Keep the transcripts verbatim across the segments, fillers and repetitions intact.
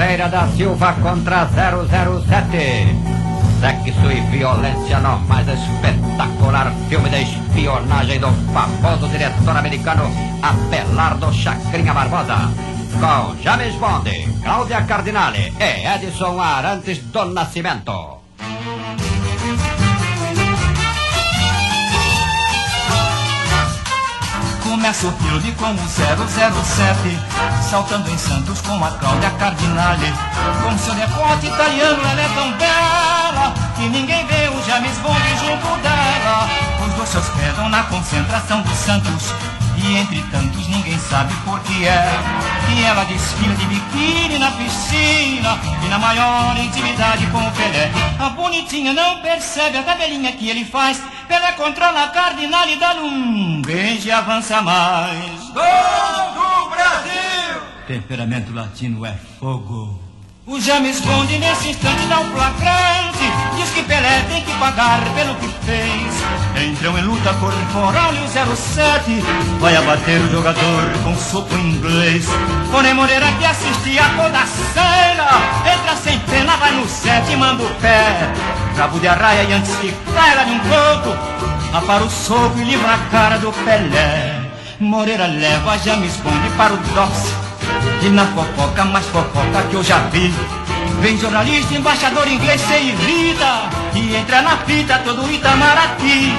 Moreira da Silva contra zero zero sete. Sexo e violência no mais espetacular filme da espionagem do famoso diretor americano Abelardo Chacrinha Barbosa. Com James Bond, Cláudia Cardinale e Edson Arantes do Nascimento. Começa o filme com o zero zero sete, saltando em Santos com a Cláudia Cardinale. Com seu decote italiano ela é tão bela que ninguém vê o James Bond junto dela. Os dois se hospedam na concentração de Santos e entre tantos ninguém sabe por que é que ela desfila de biquíni na piscina e na maior intimidade com o Pelé. A bonitinha não percebe a cabelinha que ele faz. Pelé controla a Cardinale e dá-lhe um beijo e avança mais. Gol do Brasil! Temperamento latino é fogo. O James Bond nesse instante dá um flagrante. Diz que Pelé tem que pagar pelo que fez. Entram em luta corporal e o zero sete vai abater o jogador com soco inglês. Porém Moreira, que assistia a toda a cena, entra sem pena, vai no sete e manda o pé. Rabo de arraia e antes que caia ela de um canto, apara o soco e livra a cara do Pelé. Moreira leva James Bond para o doce e na fofoca, mais fofoca que eu já vi, vem jornalista, embaixador inglês, se irrita e entra na fita todo Itamaraty.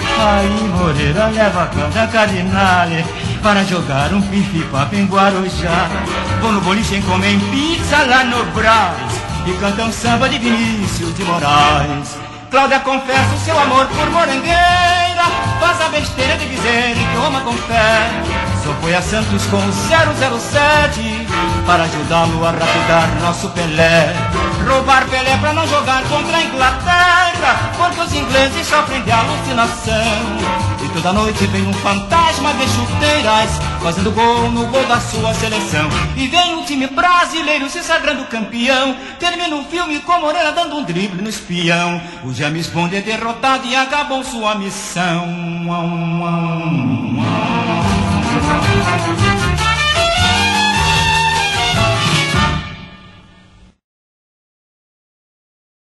Aí Moreira leva a Cláudia Cardinale para jogar um pife-papo em Guarujá. Vão no boliche, comem pizza lá no Brás e cantam samba de Vinícius de Moraes. Cláudia confessa o seu amor por Morangueira, faz a besteira de dizer que Roma com fé. Só foi a Santos com o zero zero sete para ajudá-lo a rapidar nosso Pelé. Roubar Pelé pra não jogar contra a Inglaterra, porque os ingleses sofrem de alucinação. E toda noite vem um fantasma de chuteiras fazendo gol no gol da sua seleção. E vem um time brasileiro se sagrando campeão. Termina o filme com Moreira dando um drible no espião. O James Bond é derrotado e acabou sua missão.